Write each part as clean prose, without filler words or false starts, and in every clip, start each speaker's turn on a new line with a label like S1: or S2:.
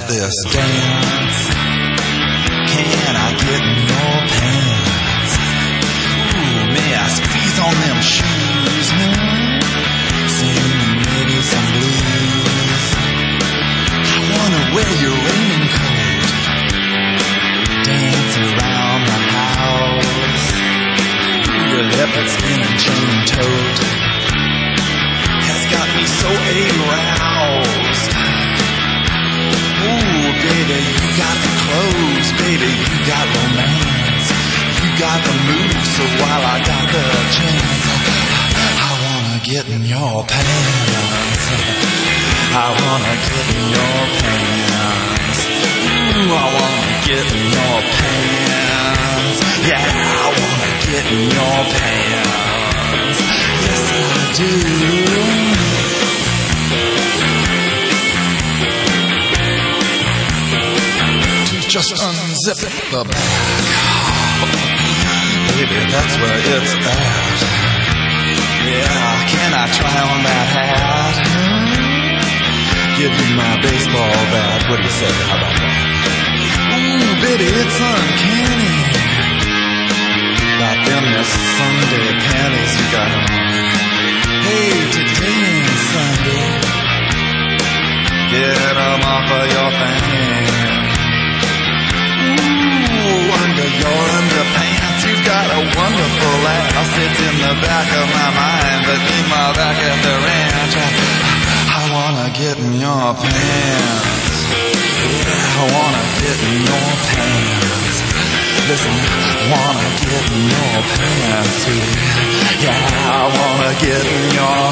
S1: have this dance. Can I get in your pants? Ooh, may I squeeze on them shoes? Sing maybe some blues. I wanna wear your raincoat, dance around the house. Your leopard skin and chain tote has got me so aroused. Ooh, baby, you got the clothes, baby, you got romance. You got the moves, so while I got the chance, I wanna get in your pants. I wanna get in your pants. Ooh, I wanna get in your pants. Yeah, I wanna get in your pants. Yes, I do. Just unzip the back. Baby, that's where it's at. Yeah, can I try on that hat? Give me my baseball bat. What do you say? How about that? Ooh, baby, it's uncanny. Like them this Sunday panties you got on. Hey, today ain't Sunday. Get them off of your fanny. Under your underpants, you've got a wonderful ass. It's in the back of my mind, but meanwhile back at the ranch, I wanna get in your pants. Yeah, I wanna get in your pants. Listen, I wanna get in your pants, sweetie. Yeah, I wanna get in your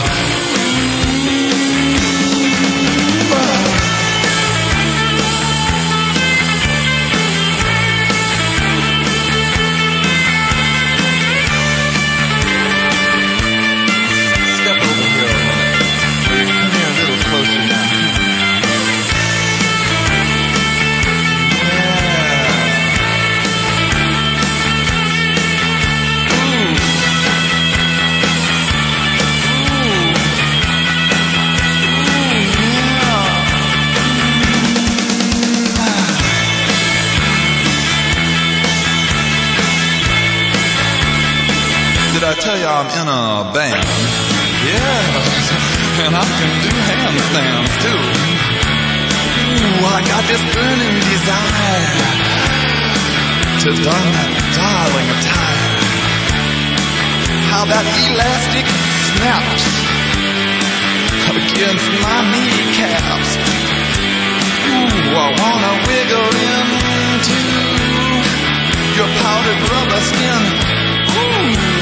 S1: I tell you I'm in a band. Yes, and I can do handstands too. Ooh, I got this burning desire to don that darling attire. How that elastic snaps against my kneecaps. Ooh, I wanna wiggle into your powdered rubber skin. Ooh.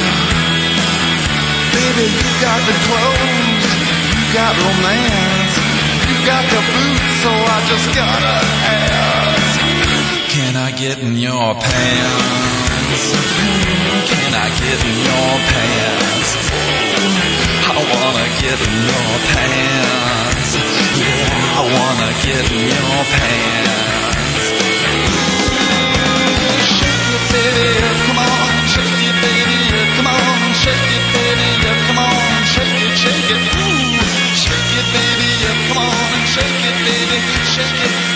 S1: Baby, you got the clothes, you got romance, you got the boots, so I just gotta ask. Can I get in your pants? Can I get in your pants? I wanna get in your pants. Yeah, I wanna get in your pants. Shake it, baby, come on, shake it, baby, come on, shake it, baby. Come on, shake it, shake it. Ooh, shake it, baby. Yeah, come on, shake it, baby. Shake it.